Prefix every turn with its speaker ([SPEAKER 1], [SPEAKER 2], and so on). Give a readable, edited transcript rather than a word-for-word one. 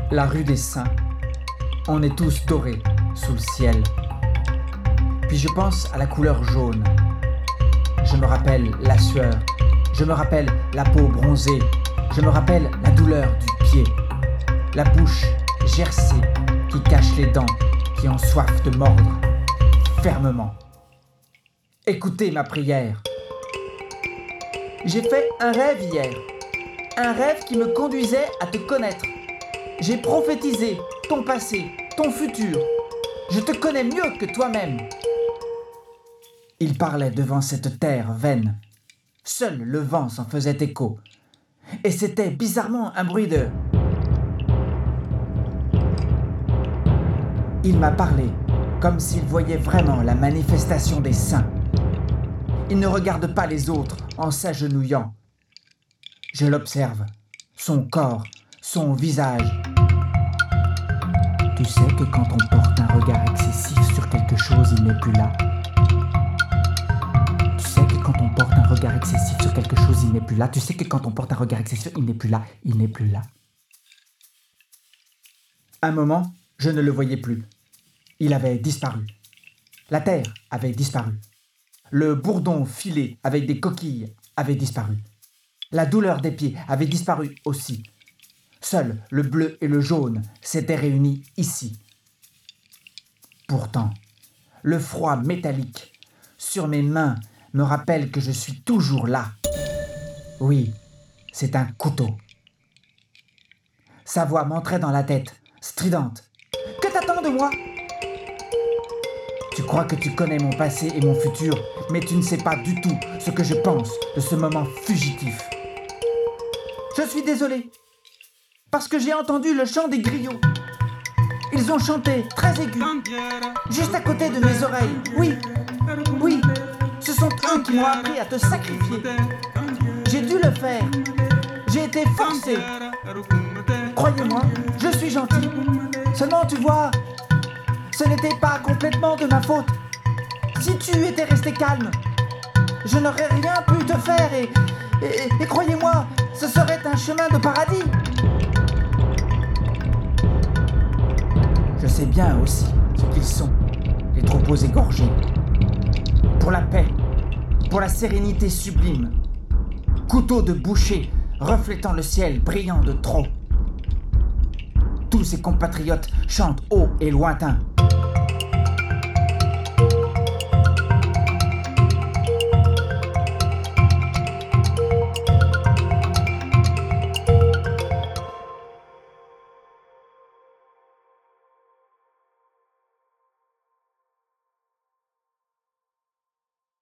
[SPEAKER 1] La rue des Saints. On est tous dorés sous le ciel. Puis je pense à la couleur jaune. Je me rappelle la sueur. Je me rappelle la peau bronzée. Je me rappelle la douleur du pied. La bouche gercée qui cache les dents, qui ont soif de mordre fermement. Écoutez ma prière. J'ai fait un rêve hier. Un rêve qui me conduisait à te connaître. J'ai prophétisé ton passé, ton futur. Je te connais mieux que toi-même. Il parlait devant cette terre vaine. Seul le vent s'en faisait écho. Et c'était bizarrement un bruit de... Il m'a parlé comme s'il voyait vraiment la manifestation des saints. Il ne regarde pas les autres en s'agenouillant. Je l'observe, son corps, son visage. Tu sais que quand on porte un regard excessif sur quelque chose, il n'est plus là. Tu sais que quand on porte un regard excessif sur quelque chose, il n'est plus là. Tu sais que quand on porte un regard excessif, il n'est plus là. Il n'est plus là. Un moment, je ne le voyais plus. Il avait disparu. La terre avait disparu. Le bourdon filé avec des coquilles avait disparu. La douleur des pieds avait disparu aussi. Seul le bleu et le jaune s'étaient réunis ici. Pourtant, le froid métallique sur mes mains me rappelle que je suis toujours là. Oui, c'est un couteau. Sa voix m'entrait dans la tête, stridente. « Que t'attends de moi ? Tu crois que tu connais mon passé et mon futur, mais tu ne sais pas du tout ce que je pense de ce moment fugitif. Je suis désolé, parce que j'ai entendu le chant des griots. Ils ont chanté très aigu, juste à côté de mes oreilles. Oui, ce sont eux qui m'ont appris à te sacrifier. J'ai dû le faire. J'ai été forcé. Croyez-moi, je suis gentil. Seulement, tu vois, ce n'était pas complètement de ma faute. Si tu étais resté calme, je n'aurais rien pu te faire et croyez-moi, ce serait un chemin de paradis. Je sais bien aussi ce qu'ils sont, les troupeaux égorgés. Pour la paix, pour la sérénité sublime. Couteaux de boucher reflétant le ciel brillant de trop. Tous ces compatriotes chantent haut et lointain.